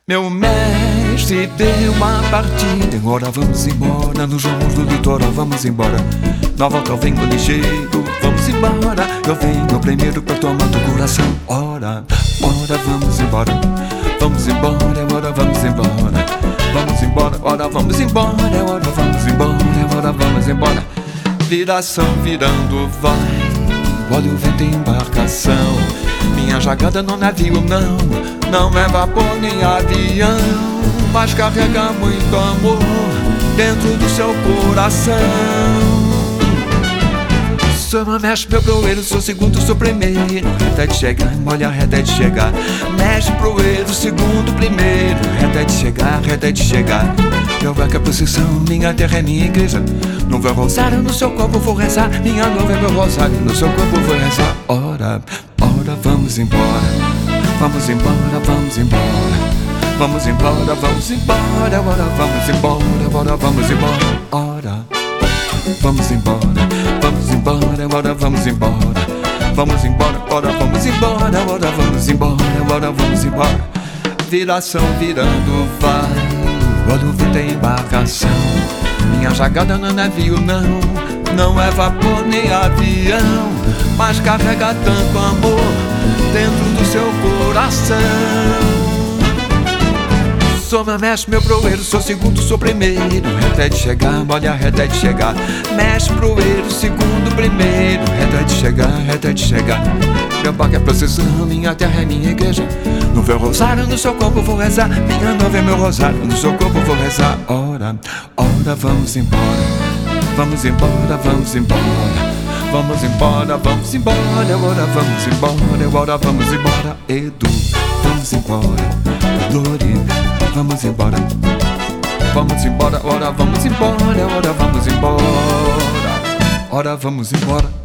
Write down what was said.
Meu mestre deu uma partida, agora vamos embora. Nos rumos do litoral, vamos embora. Na volta eu venho ligeiro, vamos embora. Eu venho primeiro pra tomar do coração. Ora, vamos embora. Vamos embora, ora vamos embora. Vamos embora, ora vamos embora. Ora vamos embora, ora vamos embora. Viração virando vai, olha o vento em embarcação. Minha jogada no navio não é vapor nem avião, mas carrega muito amor dentro do seu coração. Sou meu mestre, meu proeiro, sou segundo, sou primeiro. Reta de chegar, olha a reta de chegar. Mestre, proeiro, segundo, primeiro. Reta de chegar, reta de chegar. Eu vou que a procissão, minha terra é minha igreja. No meu rosário, no seu corpo vou rezar. Minha noiva é meu rosário, no seu corpo vou rezar. Ora, vamos embora. Vamos embora, vamos embora. Vamos embora, vamos embora. Ora, vamos embora, ora, vamos embora. Ora, vamos embora, vamos embora, ora, vamos embora. Vamos embora, ora, vamos embora. Ora, vamos embora, ora, vamos embora. Viração virando vai, olha o vento em embarcação. Minha jogada no navio não é vapor nem avião, mas carrega tanto amor dentro do seu coração. Sou meu mestre, meu proeiro, sou segundo, sou primeiro. Reta de chegar, olha a reta de chegar. Mestre, proeiro, segundo, primeiro. Reta de chegar, reta de chegar. Meu barco é procissão, minha terra é minha igreja. No meu rosário, no seu corpo vou rezar. Minha noiva é meu rosário, no seu corpo vou rezar. Ora, vamos embora. Vamos embora, vamos embora. Vamos embora, vamos embora. Ora, vamos embora, ora, vamos embora. Edu, vamos embora. Lori, vamos embora. Vamos embora, ora, vamos embora. Ora, vamos embora. Ora, vamos embora.